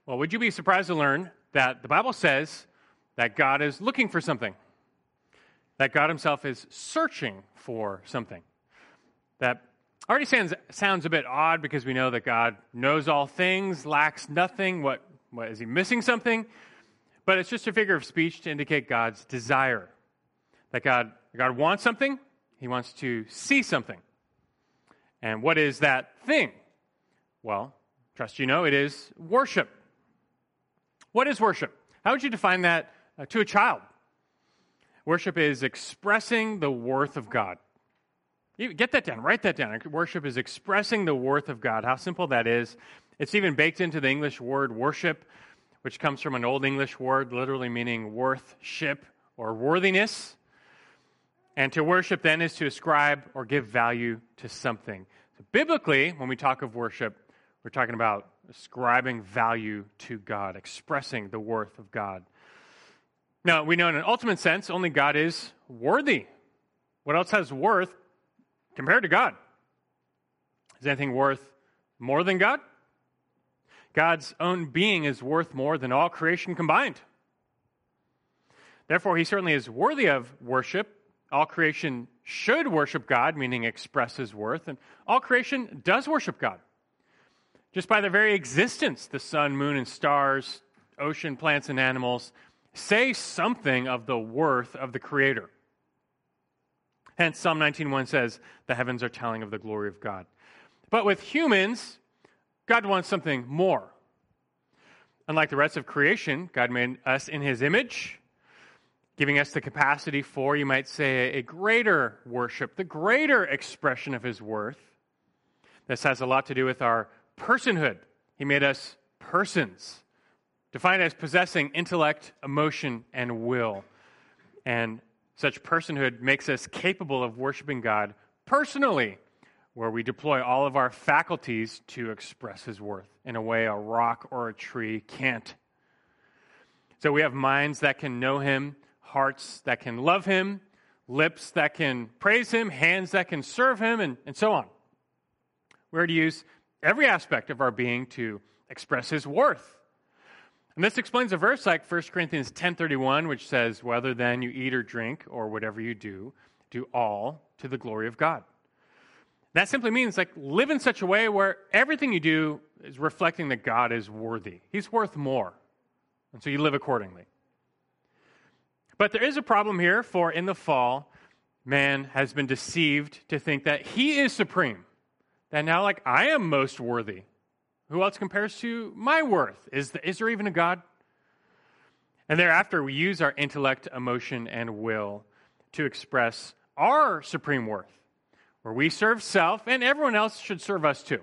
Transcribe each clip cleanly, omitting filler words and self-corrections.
Well, would you be surprised to learn that the Bible says that God is looking for something? That God himself is searching for something. That already sounds a bit odd because we know that God knows all things, lacks nothing. What is he missing something? But it's just a figure of speech to indicate God's desire. That God wants something, he wants to see something. And what is that thing? Well, trust you know, it is worship. What is worship? How would you define that to a child? Worship is expressing the worth of God. You get that down, write that down. Worship is expressing the worth of God. How simple that is. It's even baked into the English word worship, which comes from an Old English word literally meaning worth-ship or worthiness. And to worship then is to ascribe or give value to something. So biblically, when we talk of worship, we're talking about ascribing value to God, expressing the worth of God. Now, we know in an ultimate sense, only God is worthy. What else has worth compared to God? Is anything worth more than God? God's own being is worth more than all creation combined. Therefore, he certainly is worthy of worship. All creation should worship God, meaning express his worth, and all creation does worship God. Just by their very existence, the sun, moon, and stars, ocean, plants, and animals say something of the worth of the Creator. Hence, Psalm 19:1 says, the heavens are telling of the glory of God. But with humans, God wants something more. Unlike the rest of creation, God made us in his image, giving us the capacity for, you might say, a greater worship, the greater expression of his worth. This has a lot to do with our personhood. He made us persons, defined as possessing intellect, emotion, and will. And such personhood makes us capable of worshiping God personally, where we deploy all of our faculties to express his worth in a way a rock or a tree can't. So we have minds that can know him, hearts that can love him, lips that can praise him, hands that can serve him, and so on. We're to use every aspect of our being to express his worth. And this explains a verse like 1 Corinthians 10:31, which says, whether then you eat or drink or whatever you do all to the glory of God. That simply means live in such a way where everything you do is reflecting that God is worthy. He's worth more. And so you live accordingly. But there is a problem here, for in the fall, man has been deceived to think that he is supreme. That now, I am most worthy. Who else compares to my worth? Is there even a God? And thereafter, we use our intellect, emotion, and will to express our supreme worth, where we serve self, and everyone else should serve us too.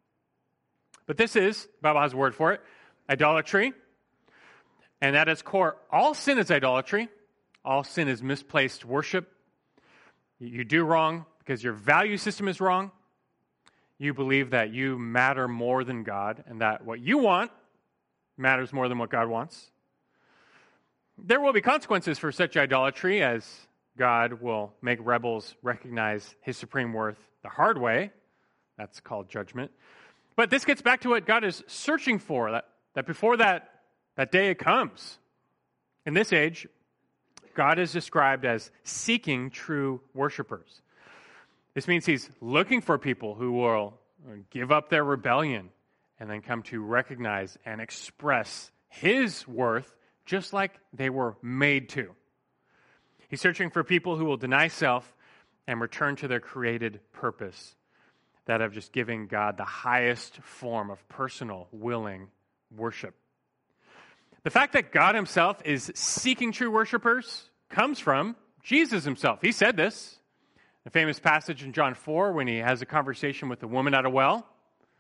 But this is, the Bible has a word for it, idolatry. And at its core, all sin is idolatry. All sin is misplaced worship. You do wrong because your value system is wrong. You believe that you matter more than God and that what you want matters more than what God wants. There will be consequences for such idolatry, as God will make rebels recognize his supreme worth the hard way. That's called judgment. But this gets back to what God is searching for, that before that day it comes. In this age, God is described as seeking true worshipers. This means he's looking for people who will give up their rebellion and then come to recognize and express his worth just like they were made to. He's searching for people who will deny self and return to their created purpose, that of just giving God the highest form of personal, willing worship. The fact that God himself is seeking true worshipers comes from Jesus himself. He said this. A famous passage in John 4 when he has a conversation with the woman at a well.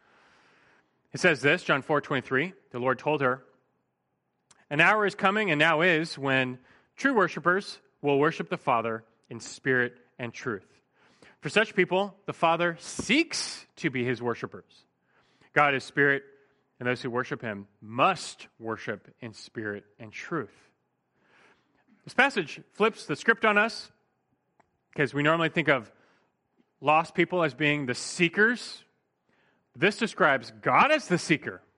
It says this, John 4:23, the Lord told her, an hour is coming and now is when true worshipers will worship the Father in spirit and truth. For such people, the Father seeks to be his worshipers. God is spirit, and those who worship him must worship in spirit and truth. This passage flips the script on us, because we normally think of lost people as being the seekers. This describes God as the seeker.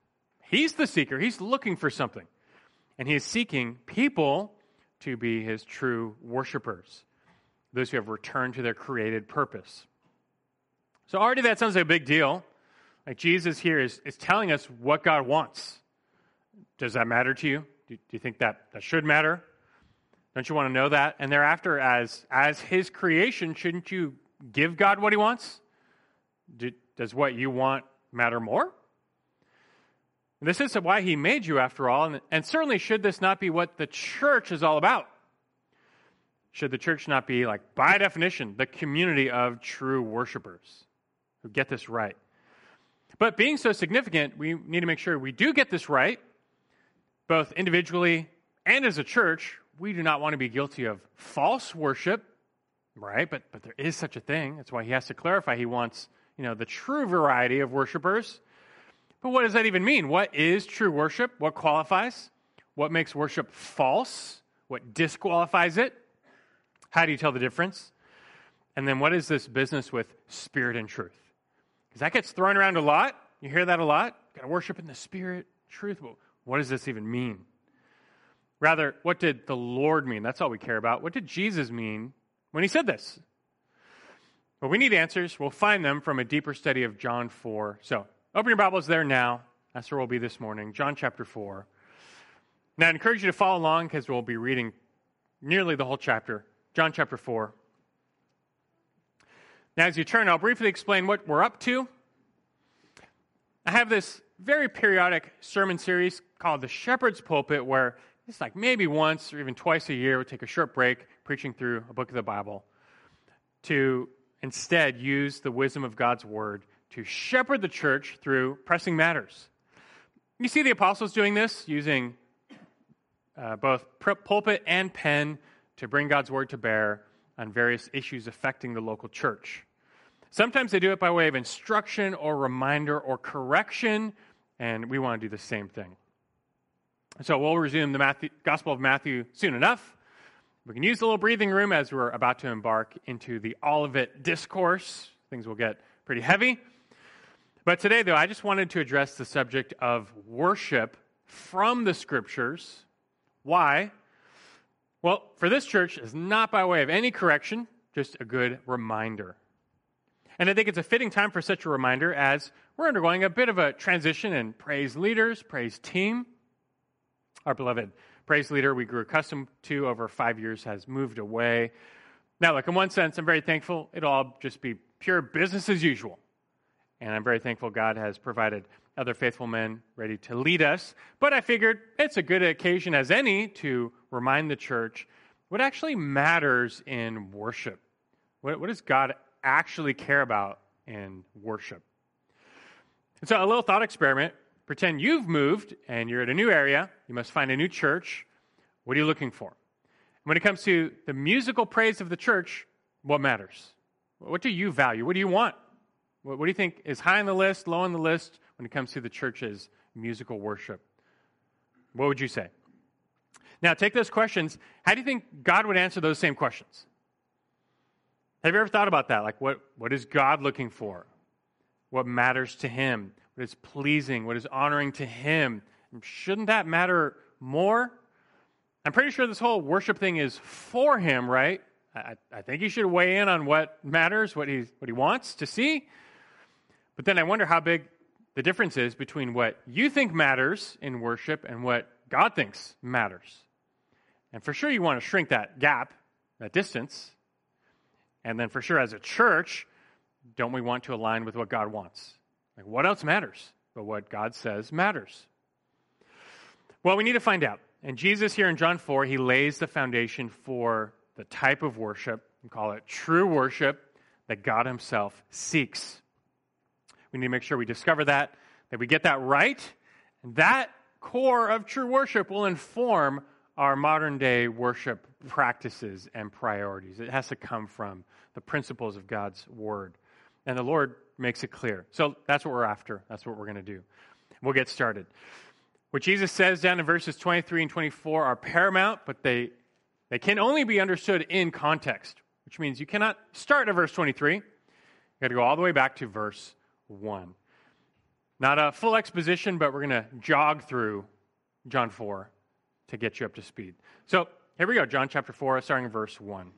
He's the seeker. He's looking for something. And he is seeking people to be his true worshipers, those who have returned to their created purpose. So already that sounds like a big deal. Like Jesus here is telling us what God wants. Does that matter to you? Do you think that should matter? Don't you want to know that? And thereafter, as his creation, shouldn't you give God what he wants? Does what you want matter more? This is why he made you, after all, and certainly should this not be what the church is all about? Should the church not be, like, by definition, the community of true worshipers who get this right? But being so significant, we need to make sure we do get this right, both individually and as a church. We do not want to be guilty of false worship, right? But there is such a thing. That's why he has to clarify. He wants, the true variety of worshipers. But what does that even mean? What is true worship? What qualifies? What makes worship false? What disqualifies it? How do you tell the difference? And then what is this business with spirit and truth? Because that gets thrown around a lot. You hear that a lot. Got to worship in the spirit, truth. Well, what does this even mean? Rather, what did the Lord mean? That's all we care about. What did Jesus mean when he said this? Well, we need answers. We'll find them from a deeper study of John 4. So, open your Bibles there now. That's where we'll be this morning. John chapter 4. Now, I encourage you to follow along because we'll be reading nearly the whole chapter. John chapter 4. Now, as you turn, I'll briefly explain what we're up to. I have this very periodic sermon series called The Shepherd's Pulpit, where it's like maybe once or even twice a year we'll take a short break preaching through a book of the Bible to instead use the wisdom of God's Word to shepherd the church through pressing matters. You see the apostles doing this, using both pulpit and pen to bring God's Word to bear on various issues affecting the local church. Sometimes they do it by way of instruction or reminder or correction, and we want to do the same thing. So we'll resume the Gospel of Matthew soon enough. We can use a little breathing room as we're about to embark into the Olivet Discourse. Things will get pretty heavy. But today, though, I just wanted to address the subject of worship from the Scriptures. Why? Well, for this church, it's not by way of any correction, just a good reminder. And I think it's a fitting time for such a reminder as we're undergoing a bit of a transition in praise leaders, praise team. Our beloved praise leader we grew accustomed to over 5 years has moved away. Now, look, in one sense, I'm very thankful. It'll all just be pure business as usual. And I'm very thankful God has provided other faithful men ready to lead us. But I figured it's a good occasion as any to remind the church what actually matters in worship. What does God actually care about in worship? And so a little thought experiment. Pretend you've moved and you're at a new area. You must find a new church. What are you looking for? When it comes to the musical praise of the church, what matters? What do you value? What do you want? What do you think is high on the list, low on the list when it comes to the church's musical worship? What would you say? Now, take those questions. How do you think God would answer those same questions? Have you ever thought about that? Like, what is God looking for? What matters to him? What is pleasing? What is honoring to him? Shouldn't that matter more? I'm pretty sure this whole worship thing is for him, right? I think he should weigh in on what matters, what he wants to see. But then I wonder how big the difference is between what you think matters in worship and what God thinks matters. And for sure you want to shrink that gap, that distance. And then for sure as a church, don't we want to align with what God wants? Like, what else matters but what God says matters? Well, we need to find out. And Jesus here in John 4, he lays the foundation for the type of worship, we call it true worship, that God himself seeks. We need to make sure we discover that we get that right. And that core of true worship will inform our modern day worship practices and priorities. It has to come from the principles of God's word. And the Lord makes it clear. So that's what we're after. That's what we're going to do. We'll get started. What Jesus says down in verses 23 and 24 are paramount, but they can only be understood in context, which means you cannot start at verse 23. You got to go all the way back to verse 1. Not a full exposition, but we're going to jog through John 4 to get you up to speed. So here we go, John chapter 4, starting in verse 1.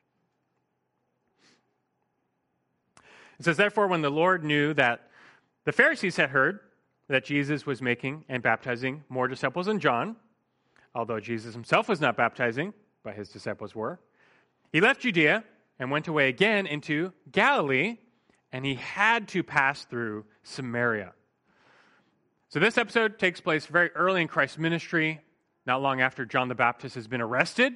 It says, "Therefore, when the Lord knew that the Pharisees had heard that Jesus was making and baptizing more disciples than John, although Jesus himself was not baptizing, but his disciples were, he left Judea and went away again into Galilee, and he had to pass through Samaria." So this episode takes place very early in Christ's ministry, not long after John the Baptist has been arrested.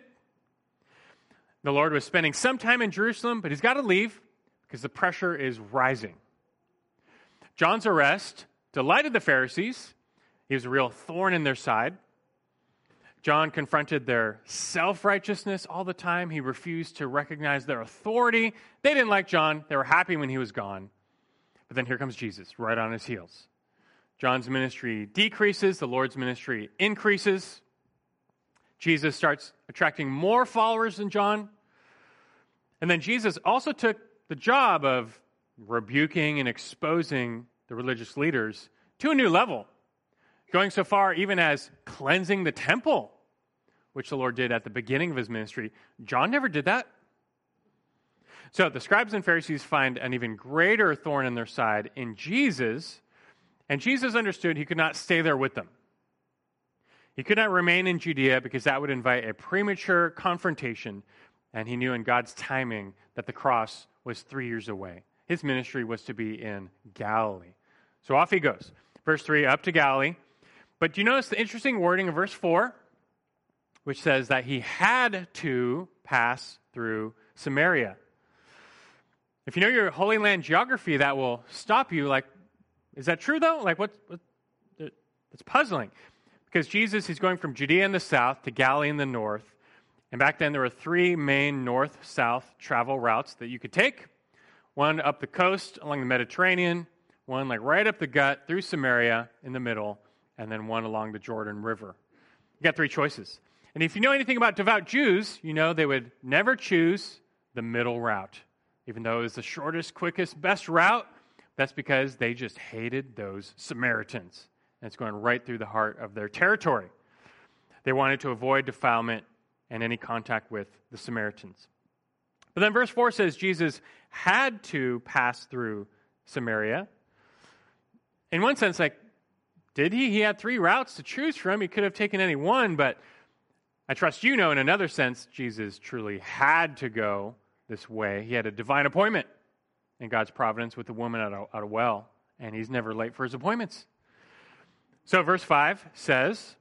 The Lord was spending some time in Jerusalem, but he's got to leave because the pressure is rising. John's arrest delighted the Pharisees. He was a real thorn in their side. John confronted their self-righteousness all the time. He refused to recognize their authority. They didn't like John. They were happy when he was gone. But then here comes Jesus, right on his heels. John's ministry decreases. The Lord's ministry increases. Jesus starts attracting more followers than John. And then Jesus also took the job of rebuking and exposing the religious leaders to a new level, going so far even as cleansing the temple, which the Lord did at the beginning of his ministry. John never did that. So the scribes and Pharisees find an even greater thorn in their side in Jesus, and Jesus understood he could not stay there with them. He could not remain in Judea because that would invite a premature confrontation, and he knew in God's timing that the cross was 3 years away. His ministry was to be in Galilee. So off he goes. Verse 3, up to Galilee. But do you notice the interesting wording of verse 4, which says that he had to pass through Samaria? If you know your Holy Land geography, that will stop you. Like, is that true though? Like, it's puzzling. Because Jesus, he's going from Judea in the south to Galilee in the north. And back then there were 3 main north-south travel routes that you could take. One up the coast along the Mediterranean, one like right up the gut through Samaria in the middle, and then one along the Jordan River. You got 3 choices. And if you know anything about devout Jews, you know they would never choose the middle route. Even though it was the shortest, quickest, best route, that's because they just hated those Samaritans. And it's going right through the heart of their territory. They wanted to avoid defilement and any contact with the Samaritans. But then verse 4 says Jesus had to pass through Samaria. In one sense, like, did he? He had 3 routes to choose from. He could have taken any one, but I trust you know in another sense, Jesus truly had to go this way. He had a divine appointment in God's providence with the woman at a well, and he's never late for his appointments. So verse 5 says,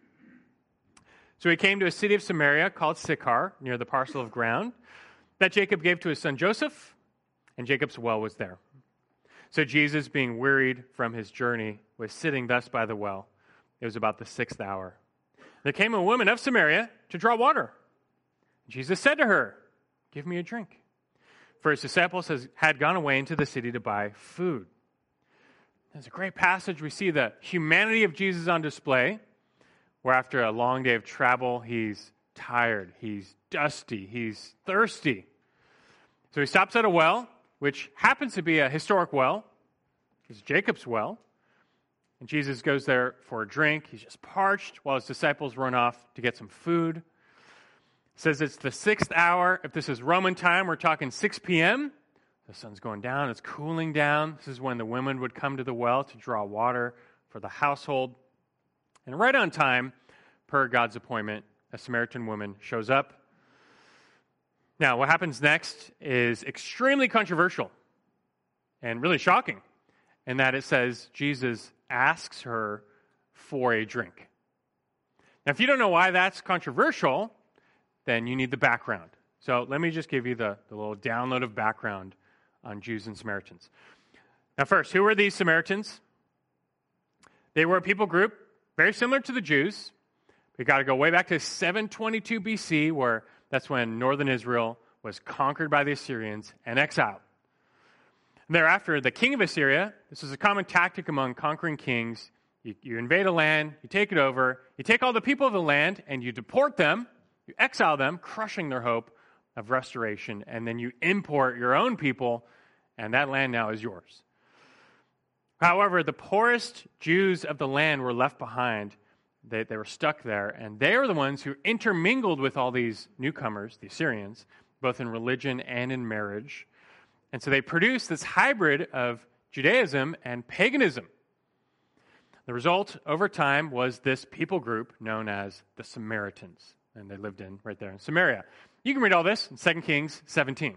"So he came to a city of Samaria called Sychar, near the parcel of ground that Jacob gave to his son Joseph, and Jacob's well was there. So Jesus, being wearied from his journey, was sitting thus by the well. It was about the 6th hour. There came a woman of Samaria to draw water. Jesus said to her, 'Give me a drink.' For his disciples had gone away into the city to buy food." It's a great passage. We see the humanity of Jesus on display, where after a long day of travel, he's tired, he's dusty, he's thirsty. So he stops at a well, which happens to be a historic well. It's Jacob's well. And Jesus goes there for a drink. He's just parched while his disciples run off to get some food. It says it's the 6th hour. If this is Roman time, we're talking 6 p.m., the sun's going down, it's cooling down. This is when the women would come to the well to draw water for the household. And right on time, per God's appointment, a Samaritan woman shows up. Now, what happens next is extremely controversial and really shocking, in that it says Jesus asks her for a drink. Now, if you don't know why that's controversial, then you need the background. So let me just give you the little download of background on Jews and Samaritans. Now first, who were these Samaritans? They were a people group very similar to the Jews. We've got to go way back to 722 BC, where that's when northern Israel was conquered by the Assyrians and exiled. And thereafter, the king of Assyria, this is a common tactic among conquering kings. You invade a land, you take it over, you take all the people of the land, and you deport them, you exile them, crushing their hope of restoration, and then you import your own people, and that land now is yours. However, the poorest Jews of the land were left behind. They were stuck there, and they are the ones who intermingled with all these newcomers, the Assyrians, both in religion and in marriage. And so they produced this hybrid of Judaism and paganism. The result over time was this people group known as the Samaritans, and they lived right there in Samaria. You can read all this in 2 Kings 17.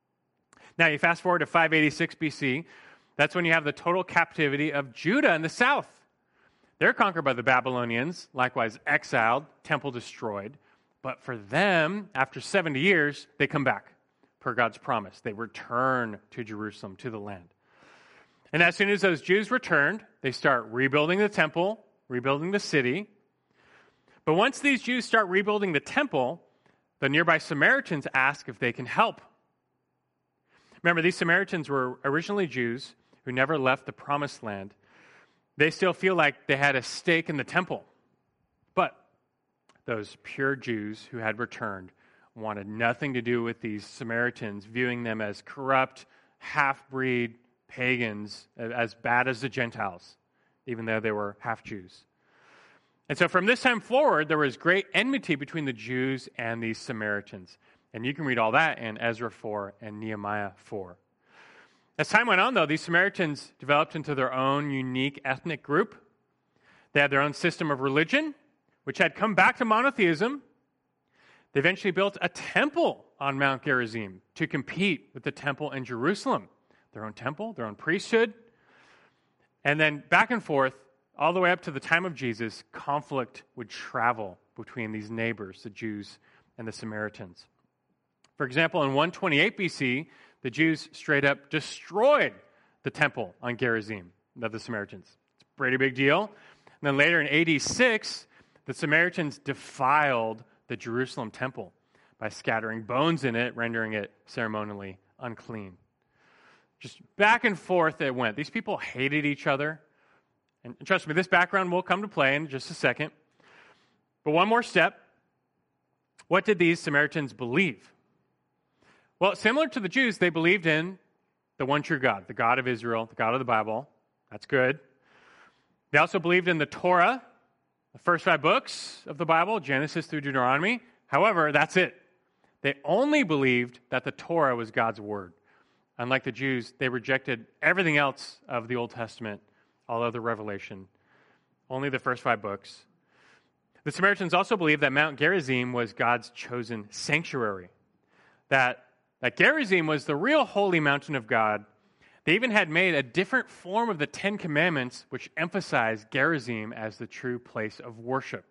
Now you fast forward to 586 BC. That's when you have the total captivity of Judah in the south. They're conquered by the Babylonians, likewise exiled, temple destroyed. But for them, after 70 years, they come back per God's promise. They return to Jerusalem, to the land. And as soon as those Jews returned, they start rebuilding the temple, rebuilding the city. But once these Jews start rebuilding the temple, the nearby Samaritans ask if they can help. Remember, these Samaritans were originally Jews who never left the promised land. They still feel like they had a stake in the temple. But those pure Jews who had returned wanted nothing to do with these Samaritans, viewing them as corrupt, half-breed pagans, as bad as the Gentiles, even though they were half-Jews. And so from this time forward, there was great enmity between the Jews and these Samaritans. And you can read all that in Ezra 4 and Nehemiah 4. As time went on, though, these Samaritans developed into their own unique ethnic group. They had their own system of religion, which had come back to monotheism. They eventually built a temple on Mount Gerizim to compete with the temple in Jerusalem. Their own temple, their own priesthood. And then back and forth, all the way up to the time of Jesus, conflict would travel between these neighbors, the Jews and the Samaritans. For example, in 128 BC, the Jews straight up destroyed the temple on Gerizim of the Samaritans. It's a pretty big deal. And then later in AD 6, the Samaritans defiled the Jerusalem temple by scattering bones in it, rendering it ceremonially unclean. Just back and forth it went. These people hated each other. And trust me, this background will come to play in just a second. But one more step. What did these Samaritans believe? Well, similar to the Jews, they believed in the one true God, the God of Israel, the God of the Bible. That's good. They also believed in the Torah, the first 5 books of the Bible, Genesis through Deuteronomy. However, that's it. They only believed that the Torah was God's word. Unlike the Jews, they rejected everything else of the Old Testament, all other revelation, only the first 5 books. The Samaritans also believed that Mount Gerizim was God's chosen sanctuary, that Gerizim was the real holy mountain of God. They even had made a different form of the 10 Commandments, which emphasized Gerizim as the true place of worship.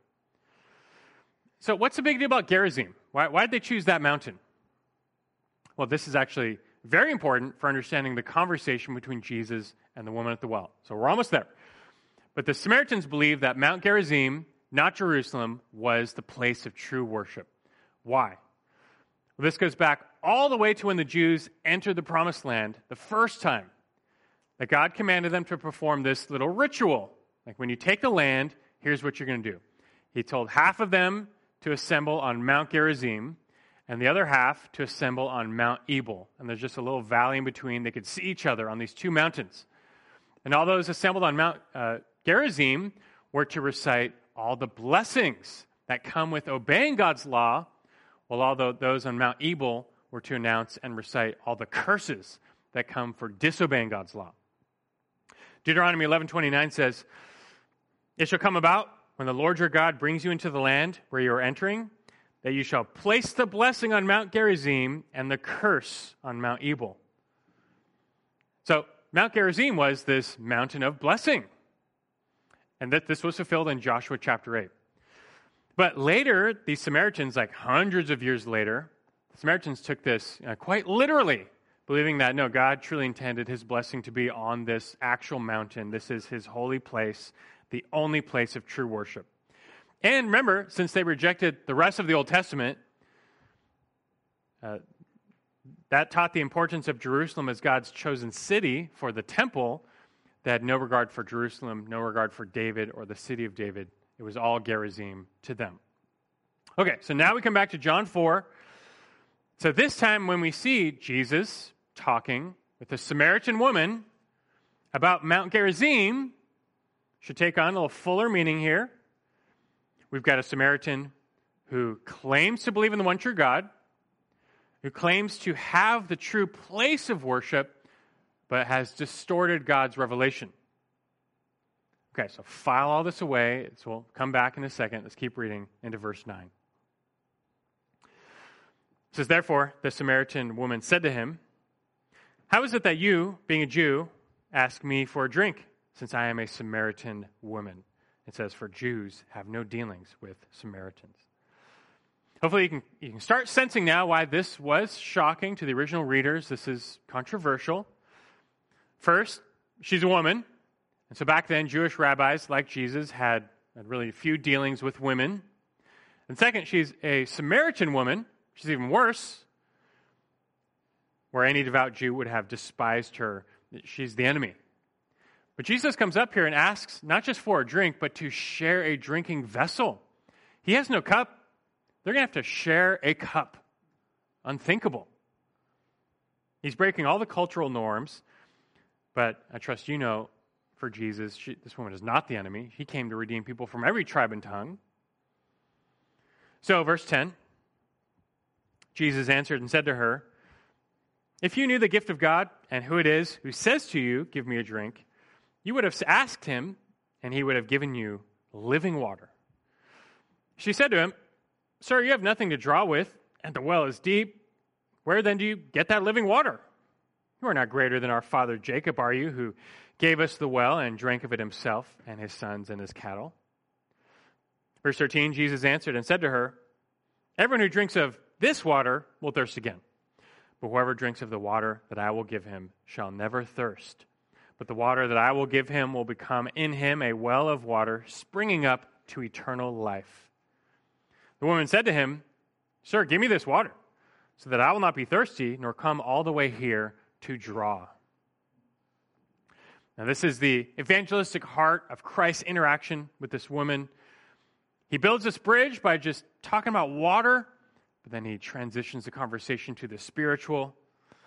So what's the big deal about Gerizim? Why did they choose that mountain? Well, this is actually very important for understanding the conversation between Jesus and the woman at the well. So we're almost there. But the Samaritans believed that Mount Gerizim, not Jerusalem, was the place of true worship. Why? Well, this goes back all the way to when the Jews entered the Promised Land the first time, that God commanded them to perform this little ritual. Like when you take the land, here's what you're going to do. He told half of them to assemble on Mount Gerizim, and the other half to assemble on Mount Ebal. And there's just a little valley in between. They could see each other on these 2 mountains. And all those assembled on Mount Gerizim were to recite all the blessings that come with obeying God's law, while all those on Mount Ebal were to announce and recite all the curses that come for disobeying God's law. Deuteronomy 11:29 says, "It shall come about when the Lord your God brings you into the land where you are entering, that you shall place the blessing on Mount Gerizim and the curse on Mount Ebal." So Mount Gerizim was this mountain of blessing. And that this was fulfilled in Joshua chapter 8. But later, these Samaritans, like hundreds of years later, the Samaritans took this quite literally, believing that, no, God truly intended his blessing to be on this actual mountain. This is his holy place, the only place of true worship. And remember, since they rejected the rest of the Old Testament, that taught the importance of Jerusalem as God's chosen city for the temple. They had no regard for Jerusalem, no regard for David or the city of David. It was all Gerizim to them. Okay, so now we come back to John 4. So this time when we see Jesus talking with a Samaritan woman about Mount Gerizim should take on a little fuller meaning here. We've got a Samaritan who claims to believe in the one true God, who claims to have the true place of worship, but has distorted God's revelation. Okay, so file all this away. So we'll come back in a second. Let's keep reading into verse 9. It says, therefore, the Samaritan woman said to him, how is it that you, being a Jew, ask me for a drink, since I am a Samaritan woman? It says, for Jews have no dealings with Samaritans. Hopefully you can start sensing now why this was shocking to the original readers. This is controversial. First, she's a woman. And so back then, Jewish rabbis, like Jesus, had really few dealings with women. And second, she's a Samaritan woman, which is even worse, where any devout Jew would have despised her. She's the enemy. But Jesus comes up here and asks not just for a drink, but to share a drinking vessel. He has no cup. They're going to have to share a cup. Unthinkable. He's breaking all the cultural norms, but I trust you know, for Jesus, this woman is not the enemy. He came to redeem people from every tribe and tongue. So, verse 10, Jesus answered and said to her, if you knew the gift of God and who it is who says to you, give me a drink, you would have asked him, and he would have given you living water. She said to him, sir, you have nothing to draw with, and the well is deep. Where then do you get that living water? You are not greater than our father Jacob, are you, who gave us the well and drank of it himself and his sons and his cattle? Verse 13, Jesus answered and said to her, everyone who drinks of this water will thirst again. But whoever drinks of the water that I will give him shall never thirst. But the water that I will give him will become in him a well of water springing up to eternal life. The woman said to him, sir, give me this water, so that I will not be thirsty, nor come all the way here to draw. Now, this is the evangelistic heart of Christ's interaction with this woman. He builds this bridge by just talking about water, but then he transitions the conversation to the spiritual.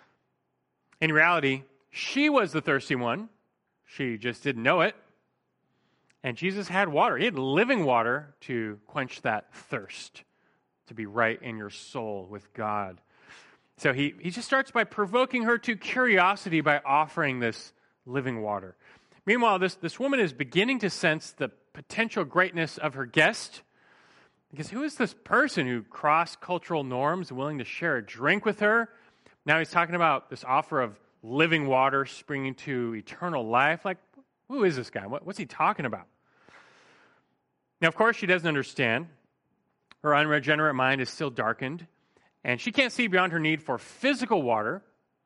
In reality, she was the thirsty one. She just didn't know it. And Jesus had water. He had living water to quench that thirst, to be right in your soul with God. So he just starts by provoking her to curiosity by offering this living water. Meanwhile, this woman is beginning to sense the potential greatness of her guest, because who is this person who crossed cultural norms, willing to share a drink with her? Now he's talking about this offer of living water springing to eternal life. Like, who is this guy? What's he talking about? Now, of course, she doesn't understand. Her unregenerate mind is still darkened, and she can't see beyond her need for physical water.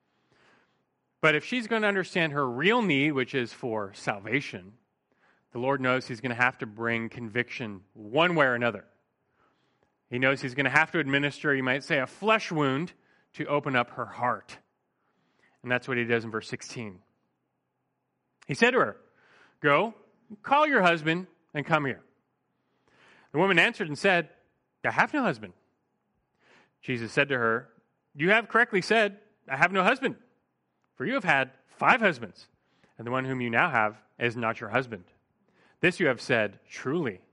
But if she's going to understand her real need, which is for salvation, the Lord knows he's going to have to bring conviction one way or another. He knows he's going to have to administer, you might say, a flesh wound to open up her heart. And that's what he does in verse 16. He said to her, go, call your husband and come here. The woman answered and said, I have no husband. Jesus said to her, you have correctly said, I have no husband. For you have had 5 husbands, and the one whom you now have is not your husband. This you have said truly.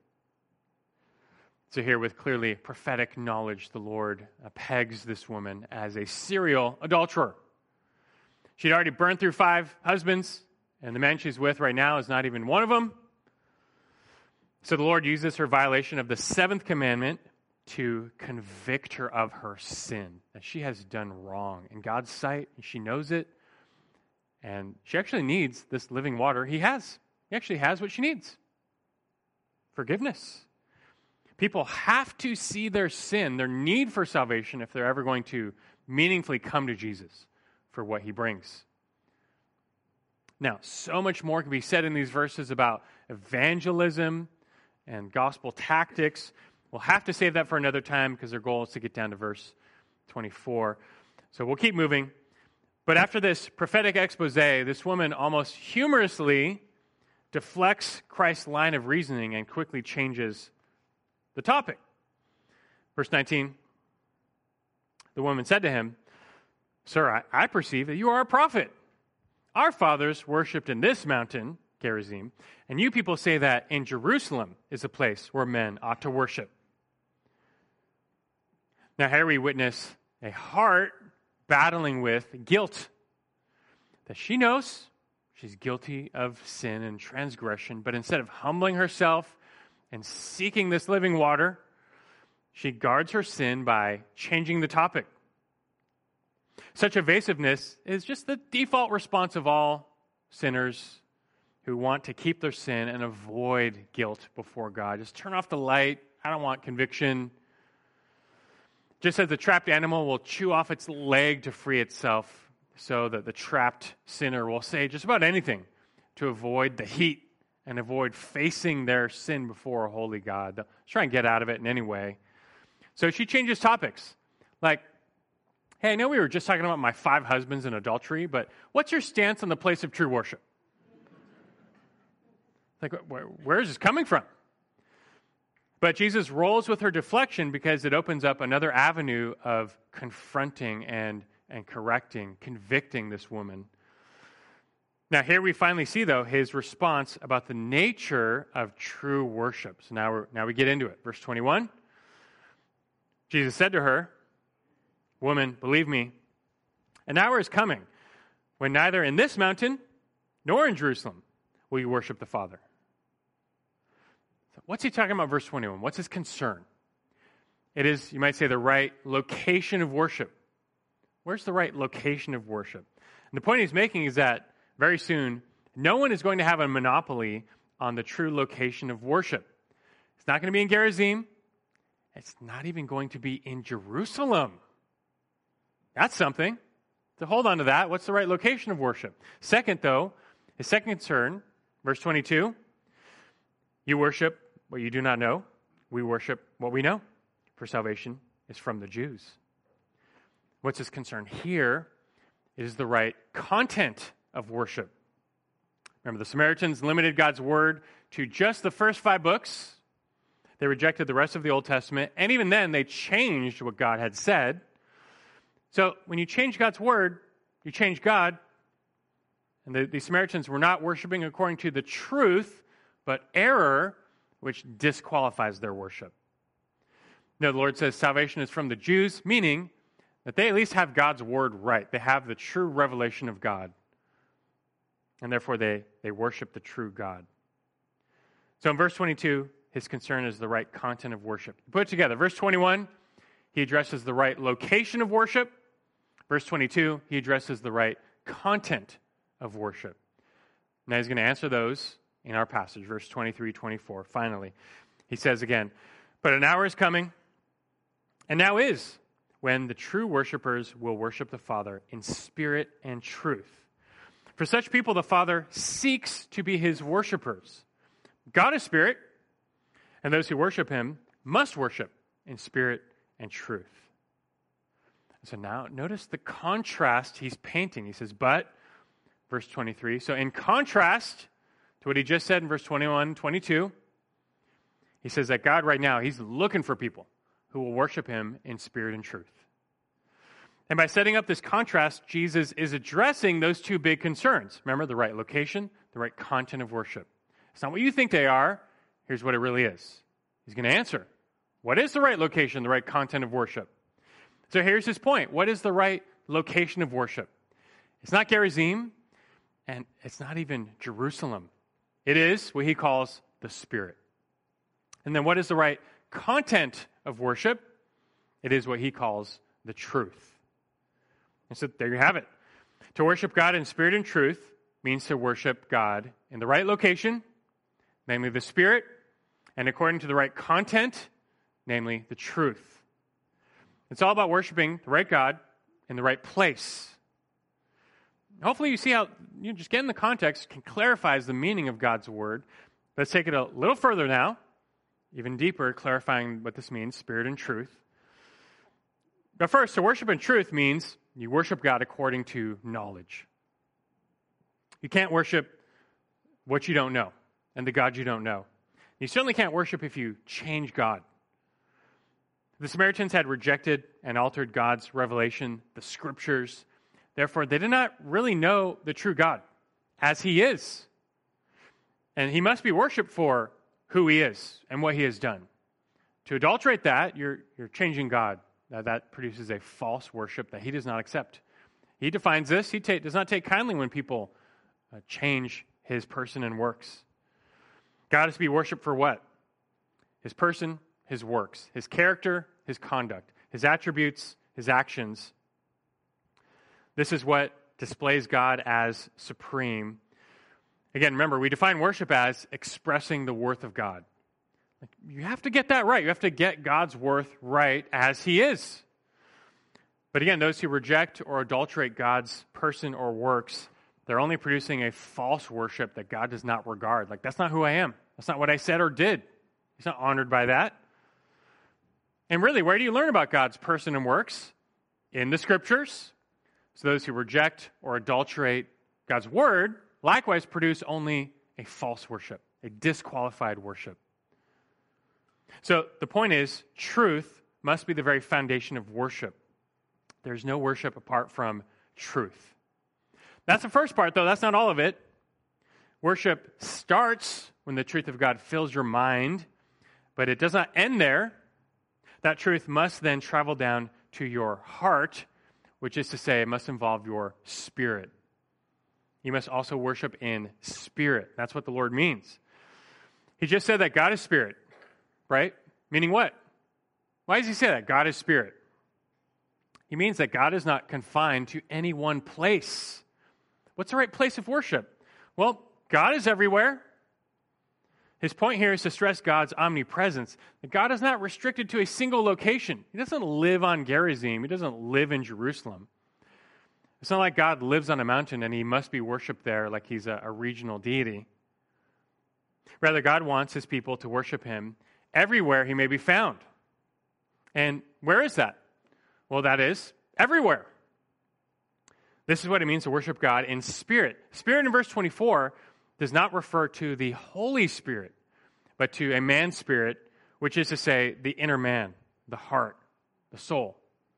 So here, with clearly prophetic knowledge, the Lord pegs this woman as a serial adulterer. She'd already burned through 5 husbands, and the man she's with right now is not even one of them. So the Lord uses her violation of the 7th commandment to convict her of her sin, that she has done wrong in God's sight, and she knows it, and she actually needs this living water. He actually has what she needs. Forgiveness. People have to see their sin, their need for salvation, if they're ever going to meaningfully come to Jesus for what he brings. Now, so much more can be said in these verses about evangelism and gospel tactics. We'll have to save that for another time because their goal is to get down to verse 24. So we'll keep moving. But after this prophetic expose, this woman almost humorously deflects Christ's line of reasoning and quickly changes the topic. Verse 19, the woman said to him, Sir, I perceive that you are a prophet. Our fathers worshipped in this mountain, Gerizim, and you people say that in Jerusalem is a place where men ought to worship. Now here we witness a heart battling with guilt, that she knows she's guilty of sin and transgression, but instead of humbling herself and seeking this living water, she guards her sin by changing the topic. Such evasiveness is just the default response of all sinners who want to keep their sin and avoid guilt before God. Just turn off the light. I don't want conviction. Just as the trapped animal will chew off its leg to free itself, so that the trapped sinner will say just about anything to avoid the heat and avoid facing their sin before a holy God. They'll try and get out of it in any way. So she changes topics. Like, hey, I know we were just talking about my 5 husbands and adultery, but what's your stance on the place of true worship? Like, where is this coming from? But Jesus rolls with her deflection because it opens up another avenue of confronting and correcting, convicting this woman. Now, here we finally see, though, his response about the nature of true worship. So now we get into it. Verse 21, Jesus said to her, "Woman, believe me, an hour is coming when neither in this mountain nor in Jerusalem will you worship the Father." What's he talking about, verse 21? What's his concern? It is, you might say, the right location of worship. Where's the right location of worship? And the point he's making is that very soon, no one is going to have a monopoly on the true location of worship. It's not going to be in Gerizim. It's not even going to be in Jerusalem. That's something. So hold on to that. What's the right location of worship? Second, though, his second concern, verse 22, you worship what you do not know. We worship what we know, for salvation is from the Jews. What's his concern here is the right content of worship. Remember, the Samaritans limited God's word to just the first 5 books. They rejected the rest of the Old Testament, and even then, they changed what God had said. So when you change God's word, you change God. And the Samaritans were not worshiping according to the truth, but error, which disqualifies their worship. No, the Lord says salvation is from the Jews, meaning that they at least have God's word right. They have the true revelation of God. And therefore, they worship the true God. So in verse 22, his concern is the right content of worship. Put it together. Verse 21, he addresses the right location of worship. Verse 22, he addresses the right content of worship. Now he's going to answer those in our passage, verse 23, 24. Finally, he says again, "But an hour is coming, and now is, when the true worshipers will worship the Father in spirit and truth. For such people, the Father seeks to be his worshipers. God is spirit, and those who worship him must worship in spirit and truth." So now, notice the contrast he's painting. He says, but, verse 23, so in contrast to what he just said in verse 21, 22, he says that God right now, he's looking for people who will worship him in spirit and truth. And by setting up this contrast, Jesus is addressing those 2 big concerns. Remember, the right location, the right content of worship. It's not what you think they are. Here's what it really is. He's going to answer. What is the right location, the right content of worship? So here's his point. What is the right location of worship? It's not Gerizim, and it's not even Jerusalem. It is what he calls the Spirit. And then what is the right content of worship? It is what he calls the truth. And so there you have it. To worship God in spirit and truth means to worship God in the right location, namely the Spirit, and according to the right content, namely the truth. It's all about worshiping the right God in the right place. Hopefully you see how, just getting the context clarifies the meaning of God's word. Let's take it a little further now, even deeper, clarifying what this means, spirit and truth. But first, to worship in truth means you worship God according to knowledge. You can't worship what you don't know and the God you don't know. You certainly can't worship if you change God. The Samaritans had rejected and altered God's revelation, the scriptures. Therefore, they did not really know the true God as he is. And he must be worshiped for who he is and what he has done. To adulterate that, you're changing God. That produces a false worship that he does not accept. He defines this. He does not take kindly when people change his person and works. God is to be worshipped for what? His person, his works, his character, his conduct, his attributes, his actions. This is what displays God as supreme. Again, remember, we define worship as expressing the worth of God. You have to get that right. You have to get God's worth right as he is. But again, those who reject or adulterate God's person or works, they're only producing a false worship that God does not regard. Like, that's not who I am. That's not what I said or did. He's not honored by that. And really, where do you learn about God's person and works? In the Scriptures. So those who reject or adulterate God's word likewise produce only a false worship, a disqualified worship. So the point is, truth must be the very foundation of worship. There's no worship apart from truth. That's the first part, though. That's not all of it. Worship starts when the truth of God fills your mind, but it does not end there. That truth must then travel down to your heart, which is to say, it must involve your spirit. You must also worship in spirit. That's what the Lord means. He just said that God is spirit, right? Meaning what? Why does he say that? God is spirit. He means that God is not confined to any one place. What's the right place of worship? Well, God is everywhere. His point here is to stress God's omnipresence. That God is not restricted to a single location. He doesn't live on Gerizim. He doesn't live in Jerusalem. It's not like God lives on a mountain and he must be worshipped there like he's a regional deity. Rather, God wants his people to worship him everywhere he may be found. And where is that? Well, that is everywhere. This is what it means to worship God in spirit. Spirit in verse 24 does not refer to the Holy Spirit, but to a man's spirit, which is to say the inner man, the heart, the soul.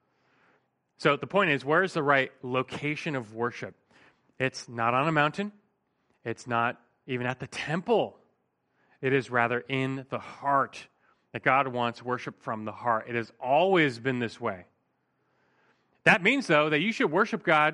So the point is, where is the right location of worship? It's not on a mountain. It's not even at the temple. It is rather in the heart, that God wants worship from the heart. It has always been this way. That means, though, that you should worship God,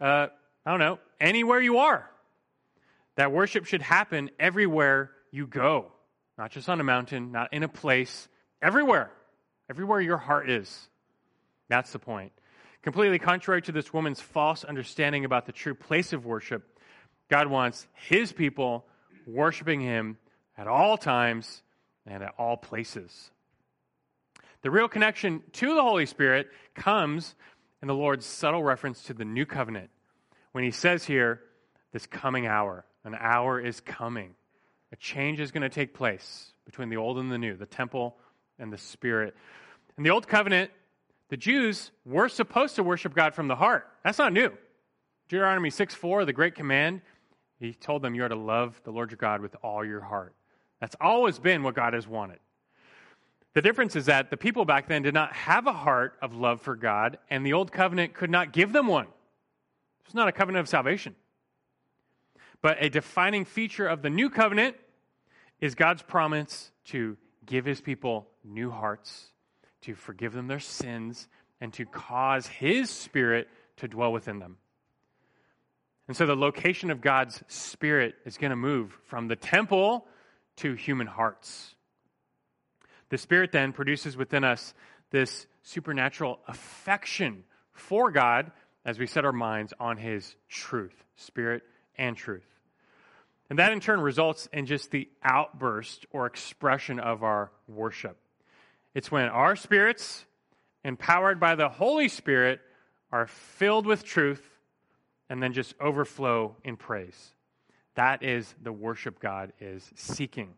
anywhere you are. That worship should happen everywhere you go. Not just on a mountain, not in a place, everywhere. Everywhere your heart is. That's the point. Completely contrary to this woman's false understanding about the true place of worship, God wants his people worshiping him at all times and at all places. The real connection to the Holy Spirit comes in the Lord's subtle reference to the new covenant. When he says here, this coming hour, an hour is coming. A change is going to take place between the old and the new, the temple and the Spirit. In the old covenant, the Jews were supposed to worship God from the heart. That's not new. Deuteronomy 6:4, the great command, he told them you are to love the Lord your God with all your heart. That's always been what God has wanted. The difference is that the people back then did not have a heart of love for God, and the old covenant could not give them one. It's not a covenant of salvation. But a defining feature of the new covenant is God's promise to give his people new hearts, to forgive them their sins, and to cause his Spirit to dwell within them. And so the location of God's Spirit is going to move from the temple to human hearts. The Spirit then produces within us this supernatural affection for God as we set our minds on his truth, Spirit and truth. And that in turn results in just the outburst or expression of our worship. It's when our spirits, empowered by the Holy Spirit, are filled with truth and then just overflow in praise. That is the worship God is seeking.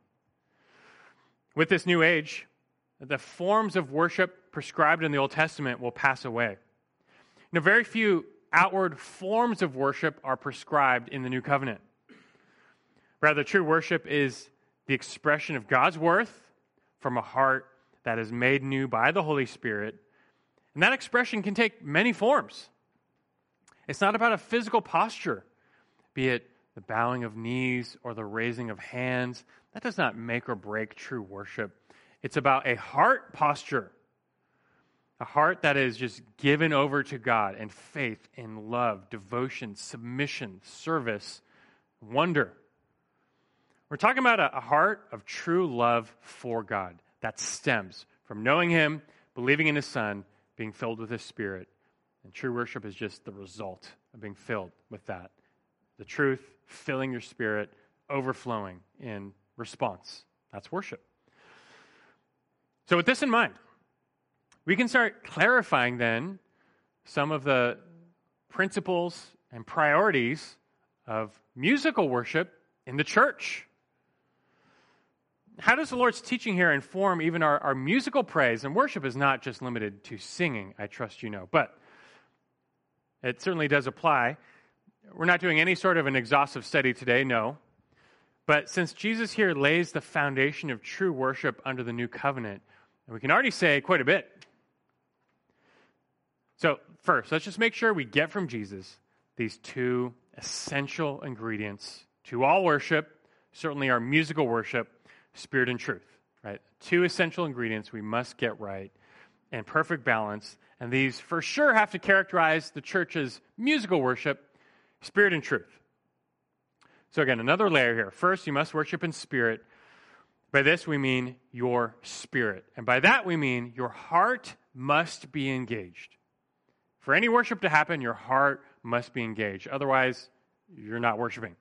With this new age, the forms of worship prescribed in the Old Testament will pass away. Very few outward forms of worship are prescribed in the New Covenant. Rather, true worship is the expression of God's worth from a heart that is made new by the Holy Spirit. And that expression can take many forms. It's not about a physical posture, be it the bowing of knees or the raising of hands. That does not make or break true worship. It's about a heart posture, a heart that is just given over to God in faith, in love, devotion, submission, service, wonder. We're talking about a heart of true love for God that stems from knowing Him, believing in His Son, being filled with His Spirit. And true worship is just the result of being filled with that. The truth, filling your spirit, overflowing in response. That's worship. So with this in mind, we can start clarifying then some of the principles and priorities of musical worship in the church. How does the Lord's teaching here inform even our musical praise? And worship is not just limited to singing, I trust you know, but it certainly does apply. We're not doing any sort of an exhaustive study today, no. But since Jesus here lays the foundation of true worship under the new covenant, and we can already say quite a bit. So first, let's just make sure we get from Jesus these two essential ingredients to all worship, certainly our musical worship, spirit and truth, right? Two essential ingredients we must get right in perfect balance. And these for sure have to characterize the church's musical worship, spirit and truth. So again, another layer here. First, you must worship in spirit. By this we mean your spirit. And by that we mean your heart must be engaged. For any worship to happen, your heart must be engaged. Otherwise, you're not worshiping.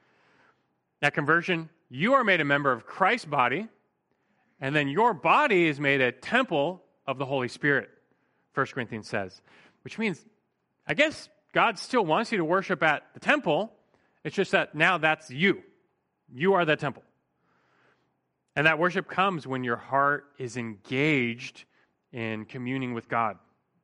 At conversion, you are made a member of Christ's body, and then your body is made a temple of the Holy Spirit, 1 Corinthians says. Which means, I guess God still wants you to worship at the temple. It's just that now that's you. You are that temple. And that worship comes when your heart is engaged in communing with God.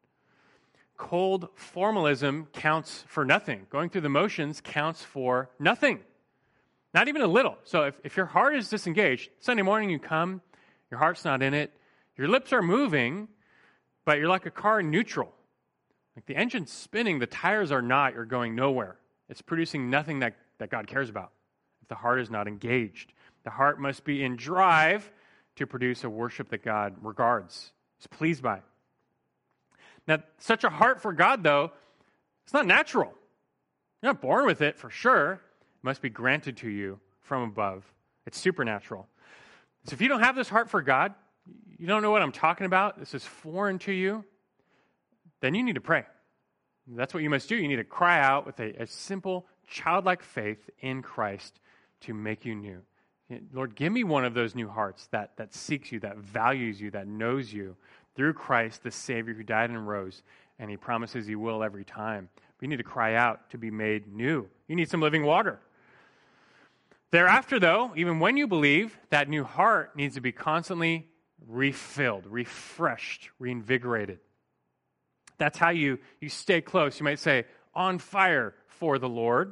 Cold formalism counts for nothing. Going through the motions counts for nothing. Not even a little. So if your heart is disengaged, Sunday morning you come, your heart's not in it, your lips are moving, but you're like a car in neutral. Like the engine's spinning, the tires are not, you're going nowhere. It's producing nothing that God cares about if the heart is not engaged. The heart must be in drive to produce a worship that God regards, is pleased by. Now, such a heart for God, though, it's not natural. You're not born with it, for sure. It must be granted to you from above. It's supernatural. So if you don't have this heart for God, you don't know what I'm talking about, this is foreign to you, then you need to pray. That's what you must do. You need to cry out with a simple, childlike faith in Christ to make you new. Lord, give me one of those new hearts that seeks you, that values you, that knows you through Christ, the Savior who died and rose, and He promises He will every time. But you need to cry out to be made new. You need some living water. Thereafter, though, even when you believe, that new heart needs to be constantly refilled, refreshed, reinvigorated. That's how you stay close. You might say, on fire for the Lord.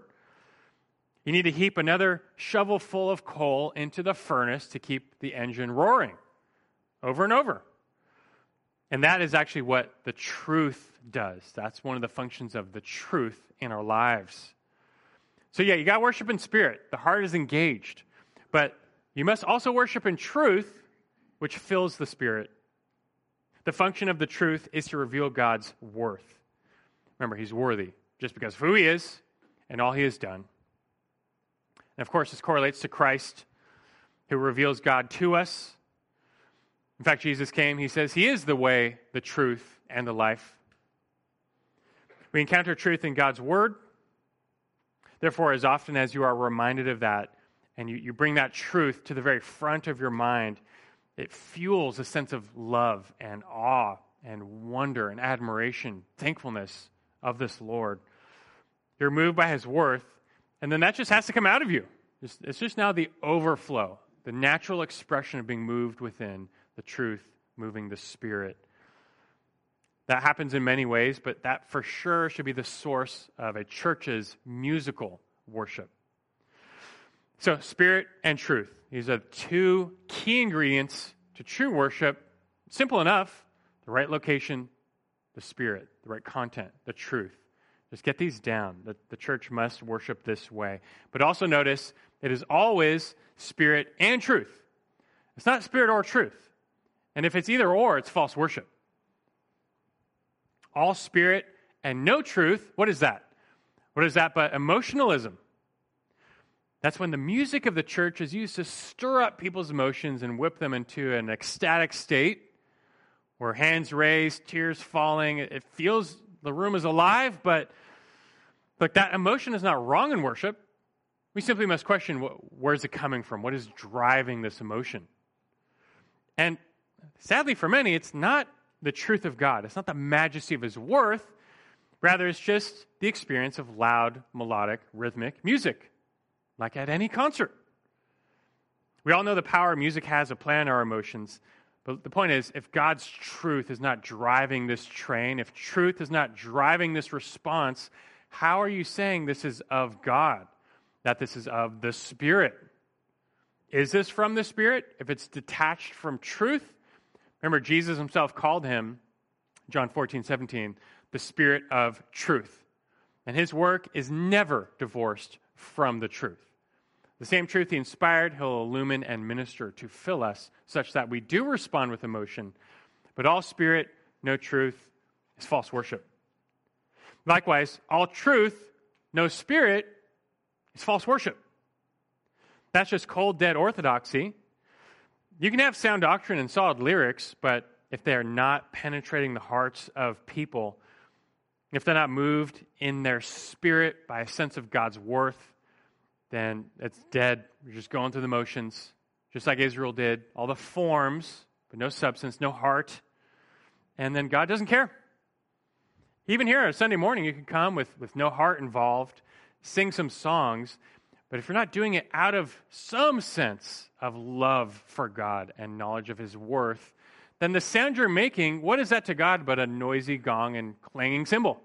You need to heap another shovel full of coal into the furnace to keep the engine roaring over and over. And that is actually what the truth does. That's one of the functions of the truth in our lives. So yeah, you got worship in spirit. The heart is engaged. But you must also worship in truth, which fills the spirit. The function of the truth is to reveal God's worth. Remember, He's worthy just because of who He is and all He has done. And of course, this correlates to Christ, who reveals God to us. In fact, Jesus came, He says He is the way, the truth, and the life. We encounter truth in God's Word. Therefore, as often as you are reminded of that, and you bring that truth to the very front of your mind, it fuels a sense of love and awe and wonder and admiration, thankfulness of this Lord. You're moved by His worth, and then that just has to come out of you. It's just now the overflow, the natural expression of being moved within the truth, moving the Spirit. That happens in many ways, but that for sure should be the source of a church's musical worship. So, spirit and truth. These are two key ingredients to true worship. Simple enough. The right location, the spirit. The right content, the truth. Just get these down. The church must worship this way. But also notice, it is always spirit and truth. It's not spirit or truth. And if it's either or, it's false worship. All spirit and no truth, what is that? What is that but emotionalism? That's when the music of the church is used to stir up people's emotions and whip them into an ecstatic state where hands raised, tears falling. It feels the room is alive, but that emotion is not wrong in worship. We simply must question, where's it coming from? What is driving this emotion? And sadly for many, it's not the truth of God. It's not the majesty of his worth. Rather, it's just the experience of loud, melodic, rhythmic music, like at any concert. We all know the power music has to play on our emotions. But the point is, if God's truth is not driving this train, if truth is not driving this response, how are you saying this is of God, that this is of the Spirit? Is this from the Spirit? If it's detached from truth, remember Jesus himself called him, John 14:17, the Spirit of truth. And his work is never divorced from the truth. The same truth he inspired, he'll illumine and minister to fill us such that we do respond with emotion. But all spirit, no truth, is false worship. Likewise, all truth, no spirit, is false worship. That's just cold, dead orthodoxy. You can have sound doctrine and solid lyrics, but if they are not penetrating the hearts of people, if they're not moved in their spirit by a sense of God's worth, then it's dead. You're just going through the motions, just like Israel did. All the forms, but no substance, no heart. And then God doesn't care. Even here on Sunday morning, you can come with no heart involved, sing some songs, but if you're not doing it out of some sense of love for God and knowledge of his worth, then the sound you're making, what is that to God but a noisy gong and clanging cymbal?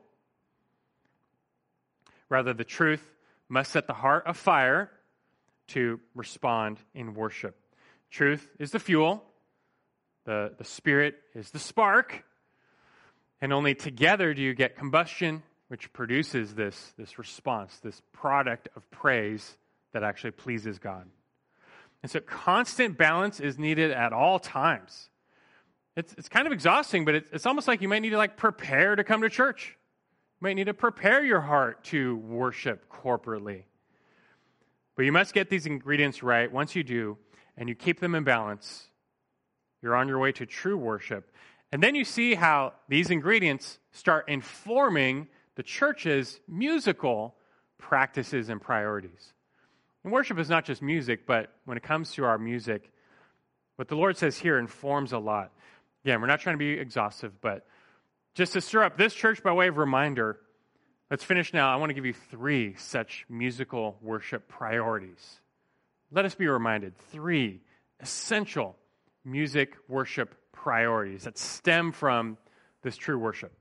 Rather, the truth must set the heart afire to respond in worship. Truth is the fuel. The Spirit is the spark. And only together do you get combustion, which produces this response, this product of praise that actually pleases God. And so constant balance is needed at all times. It's kind of exhausting, but it's almost like you might need to prepare to come to church. You might need to prepare your heart to worship corporately. But you must get these ingredients right. Once you do, and you keep them in balance, you're on your way to true worship. And then you see how these ingredients start informing the church's musical practices and priorities. And worship is not just music, but when it comes to our music, what the Lord says here informs a lot. Again, we're not trying to be exhaustive, but just to stir up this church by way of reminder, let's finish now. I want to give you 3 such musical worship priorities. Let us be reminded, 3 essential music worship priorities that stem from this true worship.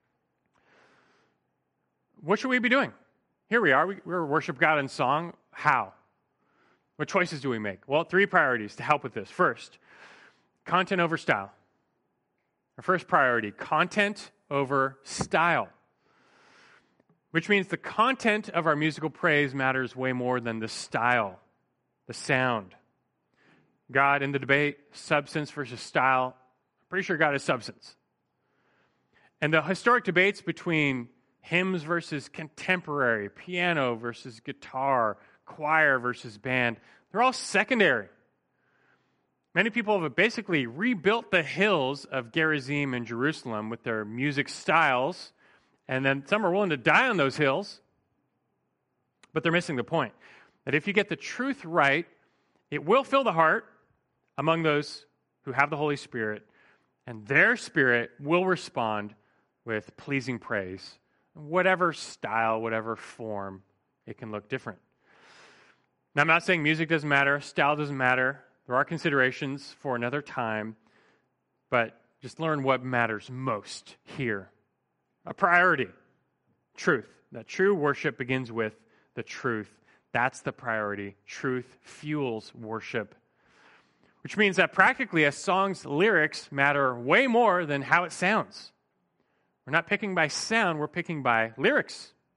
What should we be doing? Here we are. We're worship God in song. How? What choices do we make? Well, 3 priorities to help with this. First, content over style. Our first priority, content over style. Which means the content of our musical praise matters way more than the style, the sound. God, in the debate, substance versus style, I'm pretty sure God is substance. And the historic debates between hymns versus contemporary, piano versus guitar, choir versus band, they're all secondary. Many people have basically rebuilt the hills of Gerizim and Jerusalem with their music styles, and then some are willing to die on those hills, but they're missing the point. That if you get the truth right, it will fill the heart among those who have the Holy Spirit, and their spirit will respond with pleasing praise. Whatever style, whatever form, it can look different. Now, I'm not saying music doesn't matter, style doesn't matter. There are considerations for another time, but just learn what matters most here. A priority, truth. That true worship begins with the truth. That's the priority. Truth fuels worship. Which means that practically a song's lyrics matter way more than how it sounds. We're not picking by sound, we're picking by lyrics.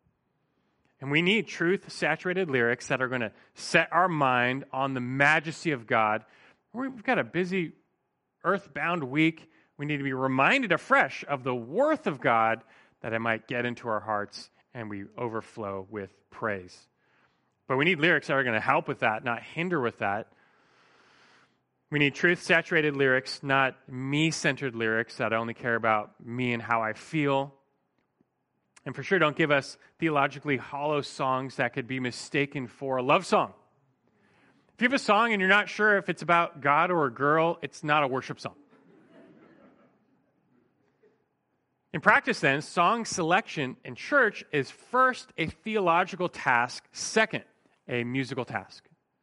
And we need truth-saturated lyrics that are going to set our mind on the majesty of God. We've got a busy earthbound week. We need to be reminded afresh of the worth of God, that it might get into our hearts and we overflow with praise. But we need lyrics that are going to help with that, not hinder with that. We need truth-saturated lyrics, not me-centered lyrics that only care about me and how I feel. And for sure, don't give us theologically hollow songs that could be mistaken for a love song. If you have a song and you're not sure if it's about God or a girl, it's not a worship song. In practice, then, song selection in church is first a theological task, second, a musical task.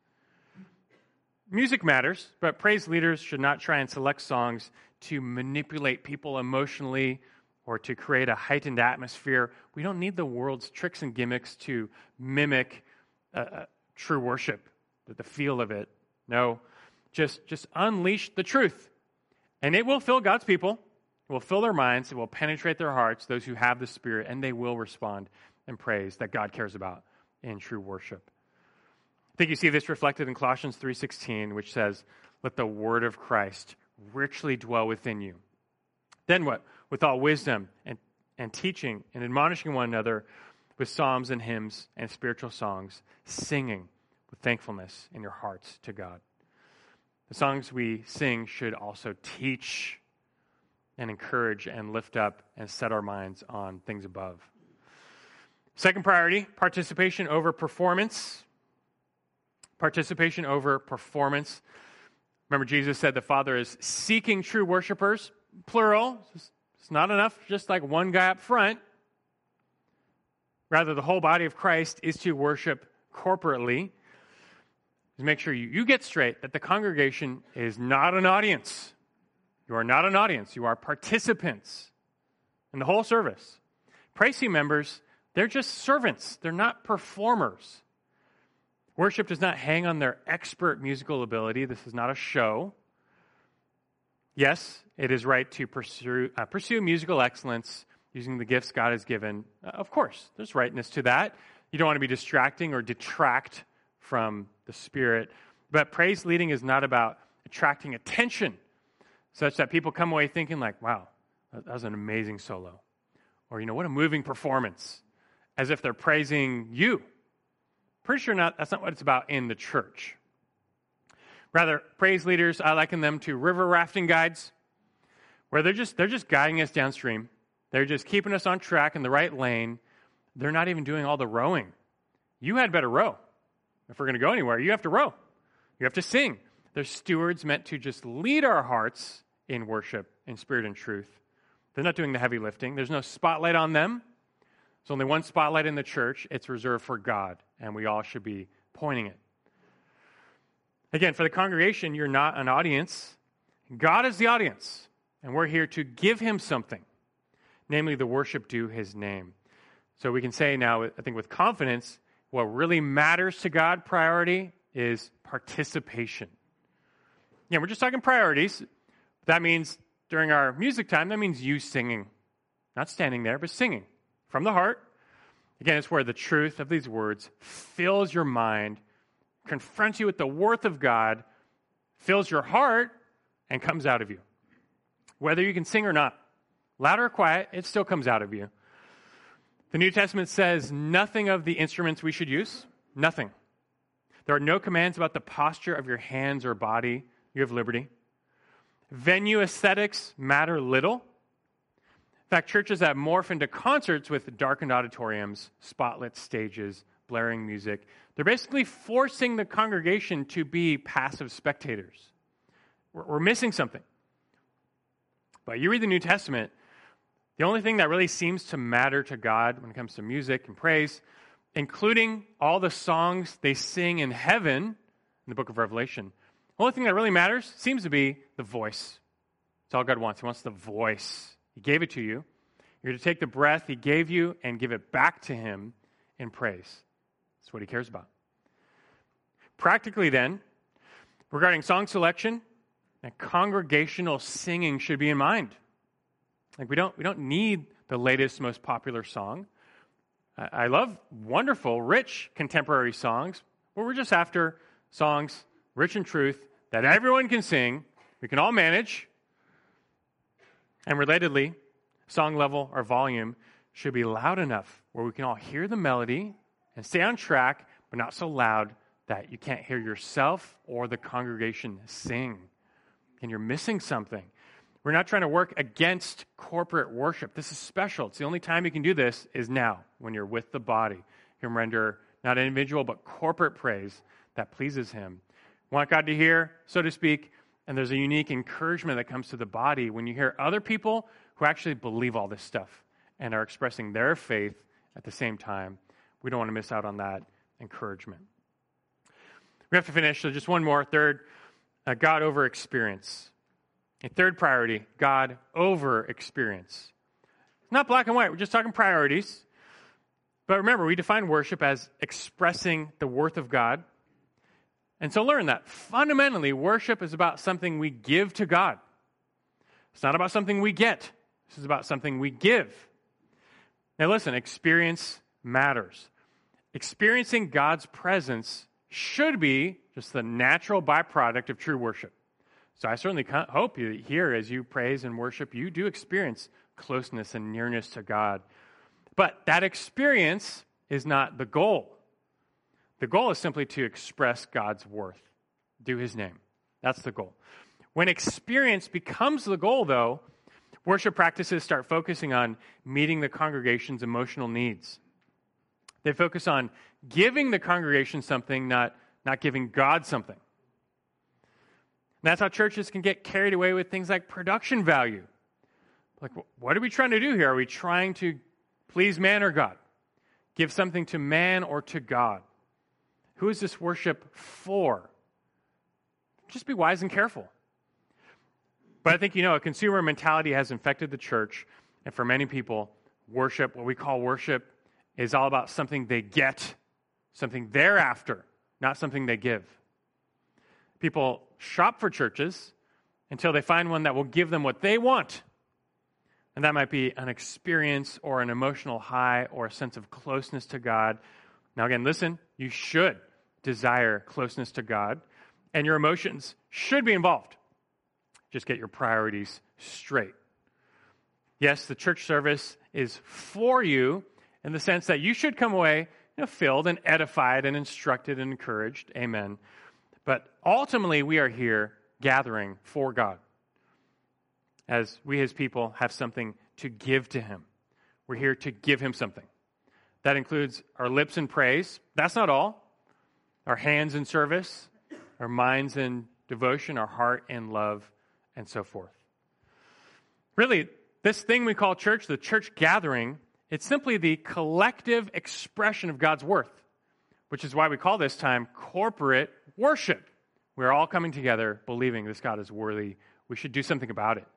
Music matters, but praise leaders should not try and select songs to manipulate people emotionally or to create a heightened atmosphere. We don't need the world's tricks and gimmicks to mimic true worship, the feel of it. No, just unleash the truth, and it will fill God's people. It will fill their minds. It will penetrate their hearts, those who have the Spirit, and they will respond in praise that God cares about in true worship. I think you see this reflected in Colossians 3:16, which says, "Let the word of Christ richly dwell within you." Then what? With all wisdom and teaching and admonishing one another with psalms and hymns and spiritual songs, singing with thankfulness in your hearts to God. The songs we sing should also teach and encourage and lift up and set our minds on things above. Second priority, participation over performance. Participation over performance. Remember, Jesus said the Father is seeking true worshipers, plural. It's not enough just like one guy up front. Rather, the whole body of Christ is to worship corporately. Just make sure you get straight that the congregation is not an audience. You are not an audience. You are participants in the whole service. Praise team members, they're just servants. They're not performers. Worship does not hang on their expert musical ability. This is not a show. Yes, it is right to pursue musical excellence using the gifts God has given. Of course, there's rightness to that. You don't want to be distracting or detract from the Spirit. But praise leading is not about attracting attention such that people come away thinking like, wow, that was an amazing solo. Or, what a moving performance. As if they're praising you. Pretty sure that's not what it's about in the church. Rather, praise leaders, I liken them to river rafting guides, where they're just guiding us downstream. They're just keeping us on track in the right lane. They're not even doing all the rowing. You had better row. If we're going to go anywhere, you have to row. You have to sing. They're stewards meant to just lead our hearts in worship, in spirit and truth. They're not doing the heavy lifting. There's no spotlight on them. There's only one spotlight in the church. It's reserved for God, and we all should be pointing it. Again, for the congregation, you're not an audience. God is the audience, and we're here to give him something, namely the worship due his name. So we can say now, I think with confidence, what really matters to God, priority, is participation. Yeah, we're just talking priorities. That means during our music time, that means you singing. Not standing there, but singing from the heart. Again, it's where the truth of these words fills your mind, confronts you with the worth of God, fills your heart, and comes out of you. Whether you can sing or not, loud or quiet, it still comes out of you. The New Testament says nothing of the instruments we should use. Nothing. There are no commands about the posture of your hands or body. You have liberty. Venue aesthetics matter little. In fact, churches that morph into concerts with darkened auditoriums, spotlit stages, blaring music, they're basically forcing the congregation to be passive spectators. We're missing something. But you read the New Testament, the only thing that really seems to matter to God when it comes to music and praise, including all the songs they sing in heaven in the book of Revelation, the only thing that really matters seems to be the voice. It's all God wants. He wants the voice. He gave it to you. You're to take the breath he gave you and give it back to him in praise. That's what he cares about. Practically then, regarding song selection, and congregational singing should be in mind. Like we don't need the latest, most popular song. I love wonderful, rich contemporary songs, but we're just after songs rich in truth that everyone can sing, we can all manage. And relatedly, song level or volume should be loud enough where we can all hear the melody and stay on track, but not so loud that you can't hear yourself or the congregation sing. And you're missing something. We're not trying to work against corporate worship. This is special. It's the only time you can do this is now, when you're with the body. You can render not individual, but corporate praise that pleases him. Want God to hear, so to speak, and there's a unique encouragement that comes to the body when you hear other people who actually believe all this stuff and are expressing their faith at the same time. We don't want to miss out on that encouragement. We have to finish, so just one more. Third, God over experience. A third priority, God over experience. It's not black and white. We're just talking priorities. But remember, we define worship as expressing the worth of God. And so learn that fundamentally, worship is about something we give to God. It's not about something we get. This is about something we give. Now listen, experience matters. Experiencing God's presence should be just the natural byproduct of true worship. So I certainly hope you here as you praise and worship, you do experience closeness and nearness to God. But that experience is not the goal. The goal is simply to express God's worth, do his name. That's the goal. When experience becomes the goal, though, worship practices start focusing on meeting the congregation's emotional needs. They focus on giving the congregation something, not giving God something. And that's how churches can get carried away with things like production value. Like, what are we trying to do here? Are we trying to please man or God? Give something to man or to God? Who is this worship for? Just be wise and careful. But I think, a consumer mentality has infected the church. And for many people, worship, what we call worship, is all about something they get, something they're after, not something they give. People shop for churches until they find one that will give them what they want. And that might be an experience or an emotional high or a sense of closeness to God. Now again, listen, you should desire closeness to God, and your emotions should be involved. Just get your priorities straight. Yes, the church service is for you in the sense that you should come away filled and edified and instructed and encouraged. Amen. But ultimately, we are here gathering for God. As we, his people, have something to give to him. We're here to give him something. That includes our lips in praise. That's not all. Our hands in service, our minds in devotion, our heart in love, and so forth. Really, this thing we call church, the church gathering, it's simply the collective expression of God's worth, which is why we call this time corporate worship. We're all coming together believing this God is worthy. We should do something about it.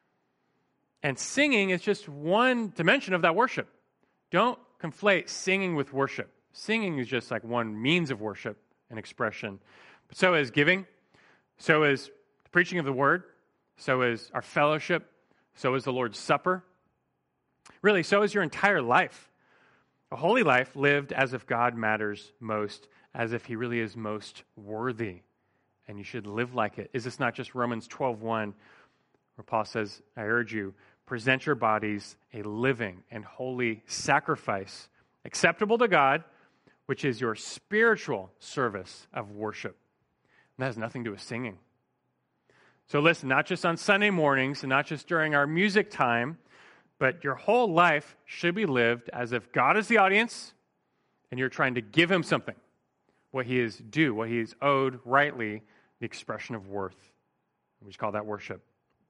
And singing is just one dimension of that worship. Don't conflate singing with worship. Singing is just like one means of worship and expression. But so is giving. So is the preaching of the word. So is our fellowship. So is the Lord's Supper. Really, so is your entire life. A holy life lived as if God matters most, as if he really is most worthy. And you should live like it. Is this not just Romans 12:1, where Paul says, I urge you, present your bodies a living and holy sacrifice, acceptable to God, which is your spiritual service of worship. And that has nothing to do with singing. So listen, not just on Sunday mornings and not just during our music time, but your whole life should be lived as if God is the audience and you're trying to give him something, what he is due, what he is owed rightly, the expression of worth. We just call that worship.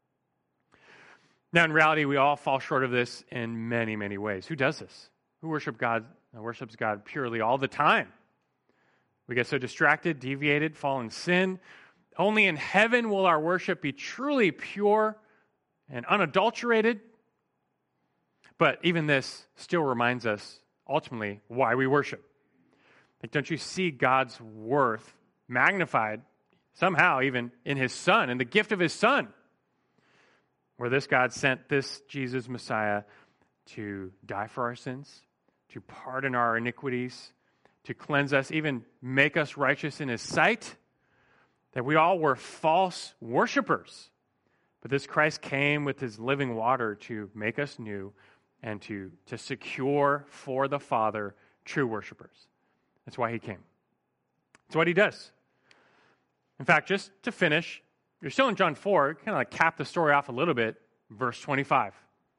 Now, in reality, we all fall short of this in many, many ways. Who does this? Who worships God purely all the time? We get so distracted, deviated, fall in sin. Only in heaven will our worship be truly pure and unadulterated. But even this still reminds us, ultimately, why we worship. Like, don't you see God's worth magnified somehow even in his Son, in the gift of his Son, where this God sent this Jesus Messiah to die for our sins, to pardon our iniquities, to cleanse us, even make us righteous in his sight, that we all were false worshipers. But this Christ came with his living water to make us new and to secure for the Father true worshipers. That's why he came. That's what he does. In fact, just to finish, you're still in John 4, kind of like cap the story off a little bit, verse 25.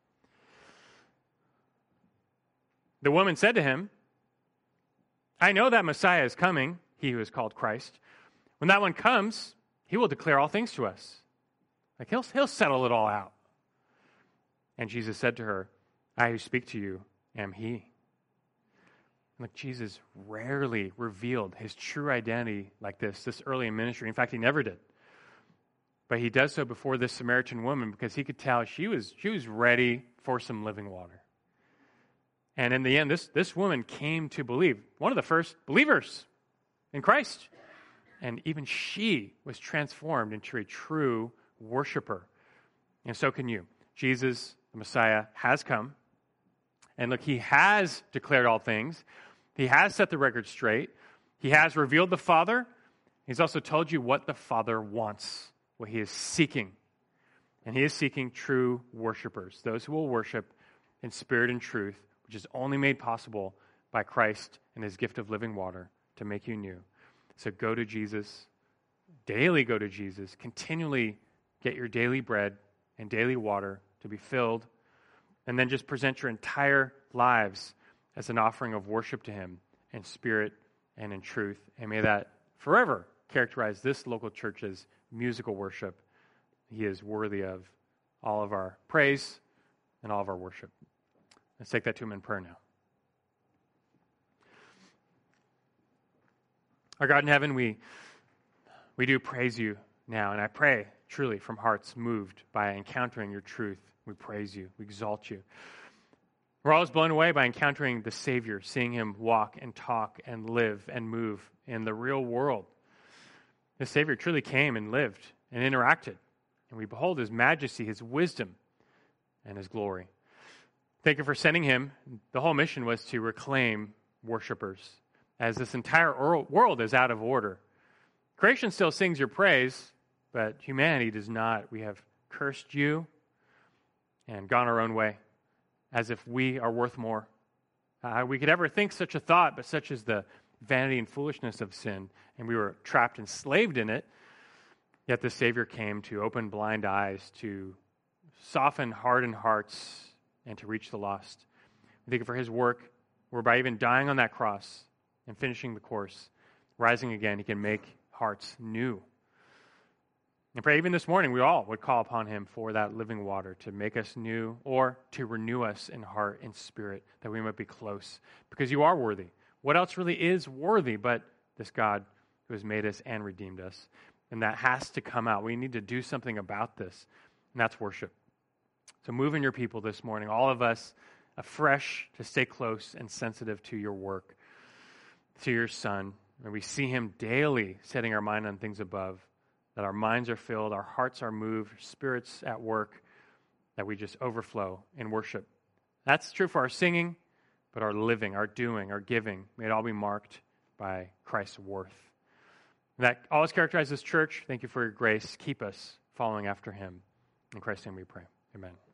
The woman said to him, I know that Messiah is coming, he who is called Christ. When that one comes, he will declare all things to us. Like he'll settle it all out. And Jesus said to her, I who speak to you am he. Look, Jesus rarely revealed his true identity like this early in ministry. In fact, he never did. But he does so before this Samaritan woman because he could tell she was ready for some living water. And in the end, this woman came to believe, one of the first believers in Christ. And even she was transformed into a true worshiper. And so can you. Jesus, the Messiah, has come. And look, he has declared all things. He has set the record straight. He has revealed the Father. He's also told you what the Father wants, what he is seeking. And he is seeking true worshipers, those who will worship in spirit and truth, which is only made possible by Christ and his gift of living water to make you new. So go to Jesus, daily go to Jesus, continually get your daily bread and daily water to be filled, and then just present your entire lives as an offering of worship to him in spirit and in truth. And may that forever characterize this local church's musical worship. He is worthy of all of our praise and all of our worship. Let's take that to him in prayer now. Our God in heaven, we do praise you now, and I pray truly from hearts moved by encountering your truth. We praise you. We exalt you. We're always blown away by encountering the Savior, seeing him walk and talk and live and move in the real world. The Savior truly came and lived and interacted, and we behold his majesty, his wisdom, and his glory. Thank you for sending him. The whole mission was to reclaim worshipers, as this entire world is out of order. Creation still sings your praise, but humanity does not. We have cursed you and gone our own way, as if we are worth more. We could ever think such a thought, but such is the vanity and foolishness of sin, and we were trapped, enslaved in it. Yet the Savior came to open blind eyes, to soften hardened hearts, and to reach the lost. We thank you for his work, whereby even dying on that cross and finishing the course, rising again, he can make hearts new. And pray even this morning we all would call upon him for that living water to make us new or to renew us in heart and spirit, that we might be close, because you are worthy. What else really is worthy but this God who has made us and redeemed us? And that has to come out. We need to do something about this, and that's worship. So move in your people this morning, all of us afresh to stay close and sensitive to your work, to your Son. And we see him daily setting our mind on things above, that our minds are filled, our hearts are moved, spirits at work, that we just overflow in worship. That's true for our singing, but our living, our doing, our giving, may it all be marked by Christ's worth. And that always characterizes this church. Thank you for your grace. Keep us following after him. In Christ's name we pray. Amen.